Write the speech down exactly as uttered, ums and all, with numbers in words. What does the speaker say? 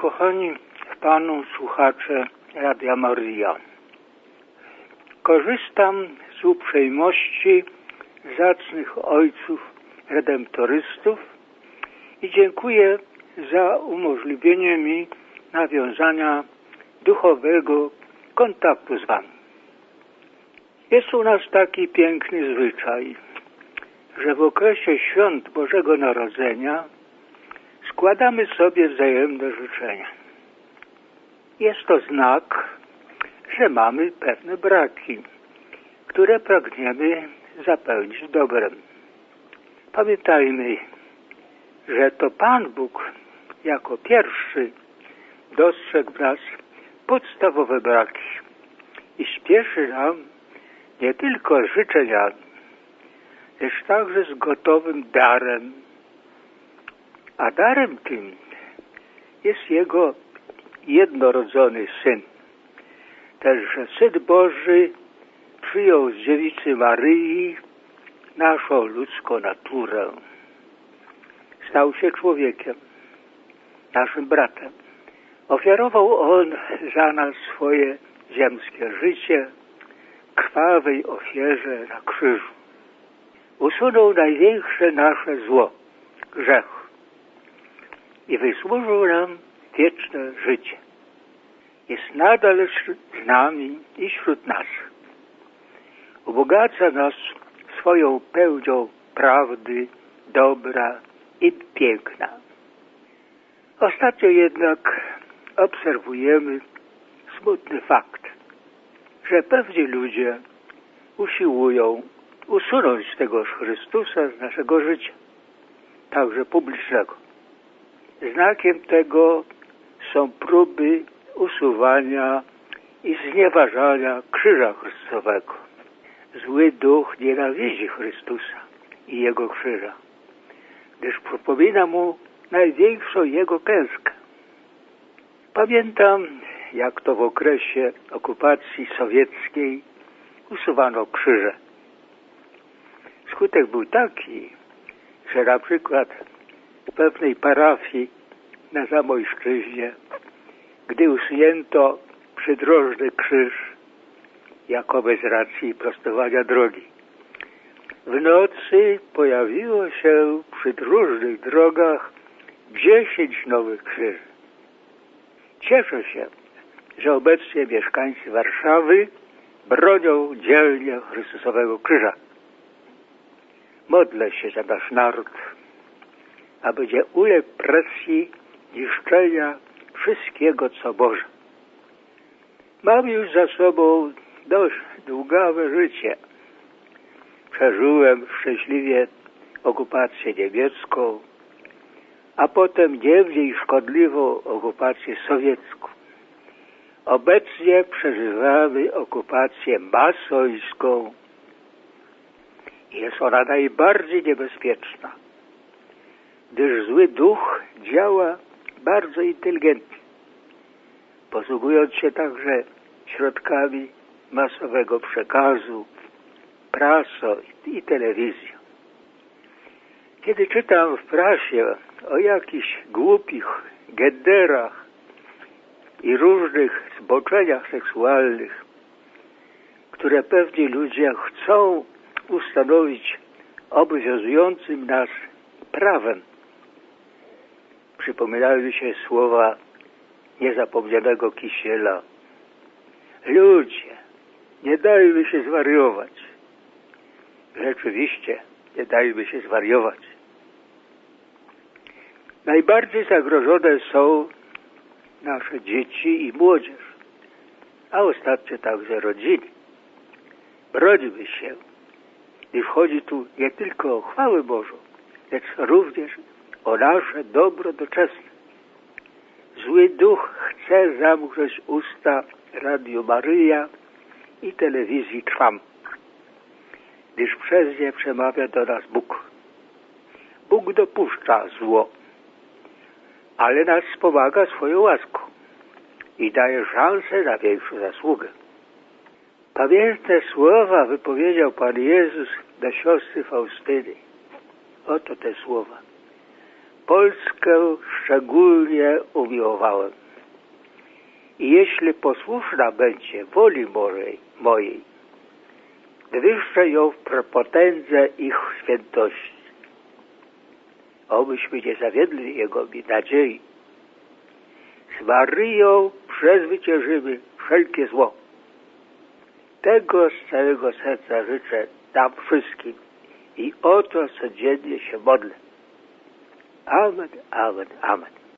kochani w Panu słuchacze Radia Maryja. Korzystam z uprzejmości zacnych ojców redemptorystów i dziękuję za umożliwienie mi nawiązania duchowego kontaktu z Wami. Jest u nas taki piękny zwyczaj, że w okresie świąt Bożego Narodzenia składamy sobie wzajemne życzenia. Jest to znak, że mamy pewne braki, które pragniemy zapełnić dobrem. Pamiętajmy, że to Pan Bóg jako pierwszy dostrzegł w nas podstawowe braki i śpieszy nam nie tylko życzeniami, lecz także z gotowym darem. A darem tym jest Jego jednorodzony Syn. Też, że Syn Boży przyjął z dziewicy Maryi naszą ludzką naturę. Stał się człowiekiem, naszym bratem. Ofiarował On za nas swoje ziemskie życie krwawej ofierze na krzyżu. Usunął największe nasze zło, grzech, i wysłużył nam wieczne życie. Jest nadal z nami i wśród nas. Ubogaca nas swoją pełnią prawdy, dobra i piękna. Ostatnio jednak obserwujemy smutny fakt, że pewni ludzie usiłują usunąć tegoż Chrystusa z naszego życia, także publicznego. Znakiem tego są próby usuwania i znieważania krzyża Chrystusowego. Zły duch nienawidzi Chrystusa i Jego krzyża, gdyż przypomina mu największą Jego klęskę. Pamiętam, jak to w okresie okupacji sowieckiej usuwano krzyże. Skutek był taki, że na przykład w pewnej parafii na Zamojszczyźnie, gdy usunięto przydrożny krzyż, jakoby z racji prostowania drogi, w nocy pojawiło się przy różnych drogach dziesięć nowych krzyży. Cieszę się, że obecnie mieszkańcy Warszawy bronią dzielnie Chrystusowego krzyża. Modlę się za nasz naród, aby nie uległ presji niszczenia wszystkiego, co Boże. Mam już za sobą dość długawe życie. Przeżyłem szczęśliwie okupację niemiecką, a potem nie mniej szkodliwą okupację sowiecką. Obecnie przeżywamy okupację masońską. Jest ona najbardziej niebezpieczna, gdyż zły duch działa bardzo inteligentnie, posługując się także środkami masowego przekazu, prasą i telewizją. Kiedy czytam w prasie o jakichś głupich genderach i różnych zboczeniach seksualnych, które pewni ludzie chcą ustanowić obowiązującym nas prawem, przypominają mi się słowa niezapomnianego Kisiela. Ludzie, nie dajmy się zwariować. Rzeczywiście, nie dajmy się zwariować. Najbardziej zagrożone są nasze dzieci i młodzież, a ostatnio także rodziny. Brońmy się, gdyż chodzi tu nie tylko o chwałę Bożą, lecz również o nasze dobro doczesne. Zły duch chce zamknąć usta Radiu Maryja i telewizji Trwam, gdyż przez nie przemawia do nas Bóg. Bóg dopuszcza zło, ale nas wspomaga swoją łaską i daje szansę na większą zasługę. Pamiętne słowa wypowiedział Pan Jezus do siostry Faustyny. Oto te słowa. Polskę szczególnie umiłowałem. I jeśli posłuszna będzie woli mojej, mojej wywyższę ją w prepotędze ich świętości. Obyśmy nie zawiedli Jego nadziei. Z Maryją przezwyciężymy wszelkie zło. Tego z całego serca życzę nam wszystkim i o to codziennie się modlę. Amen, amen, amen.